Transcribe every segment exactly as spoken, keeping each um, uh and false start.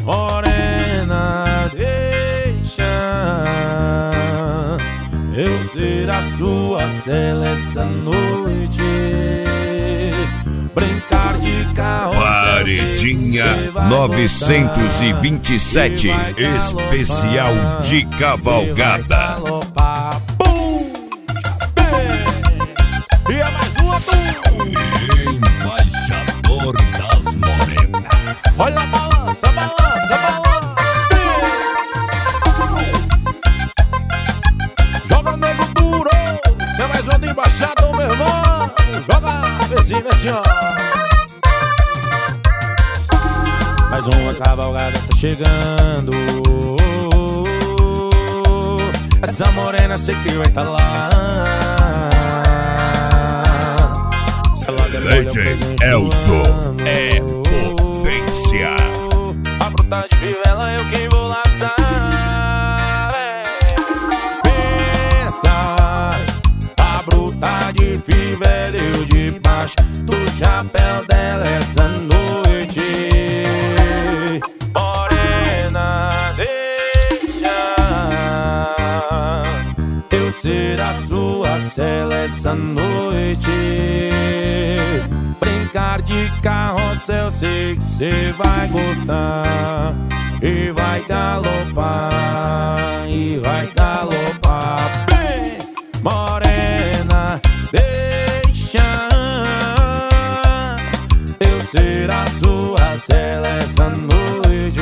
Morena, deixa eu ser a sua cela essa noite. Brincar de carro. Paredinha novecentos e vinte e sete, especial de cavalgada. E é mais uma do Embaixador das Morenas. olha a balança, balança, balança. Joga nego duro. Você é mais um do embaixador, meu irmão. Joga, vizinho, vizinho. Mais uma cavalgada tá chegando. Essa morena sei que vai tá lá. Se ela demora, D J Elzo é potência. A bruta de fivela eu quem vou laçar. Pensa, a bruta de fivela eu debaixo do chapéu dela essa noite. Morena, deixa eu ser a sua cela essa noite. Brincar de carrossel, sei que cê vai gostar. E vai galopar, e vai galopar. Vem, morena, deixa eu ser a sua cela essa noite.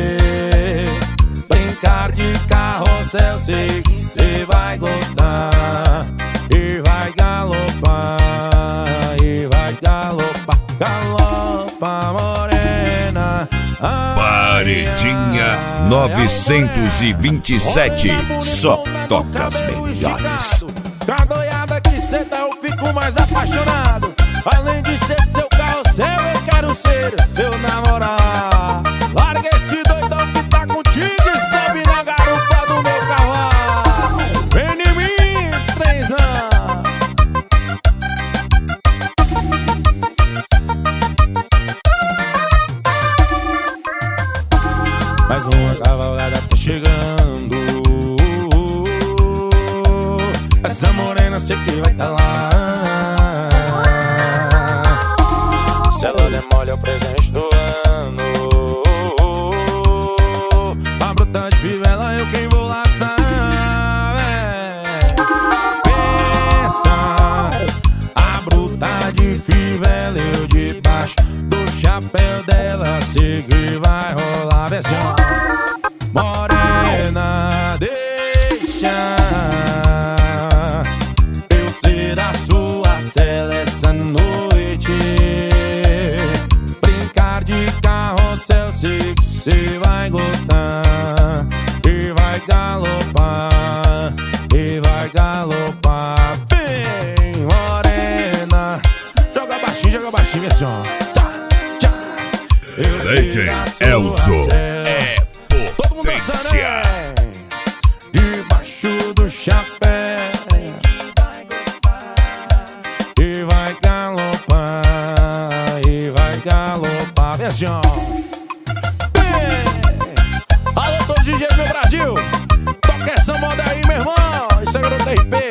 Brincar de carrossel, sei que cê vai gostar. E vai galopar, e vai galopar. Galopa, morena. Paredinha novecentos e vinte e sete, só toca as melhores. Cagoiada que cê dá, eu fico mais apaixonado. Além de ser seu carrossel, eu quero ser seu namorado. Larga esse doidão que tá contigo e sobe na garupa do meu cavalo. Vem em mim, três anos. Mais uma cavalgada tá chegando. Essa morena sei que vai tá lá. Se ela demole é o presente do ano. A bruta de fivela eu quem vou laçar. Pensa, a bruta de fivela eu debaixo do chapéu dela sei que vai rolar. Versão morena, deixa eu ser a sua cela essa noite. Brincar de carrossel, sei que cê vai gostar. E vai galopar, e vai galopar. Vem, morena, joga baixinho, joga baixinho, minha senhora. Tchá, tchá. Eu D J Elzo é potência. Debaixo do chapéu. E vai galopar, e vai galopar. Vem assim, ó. Alô, todos os D Js do Brasil. Toca essa moda aí, meu irmão. Isso é garoto R P.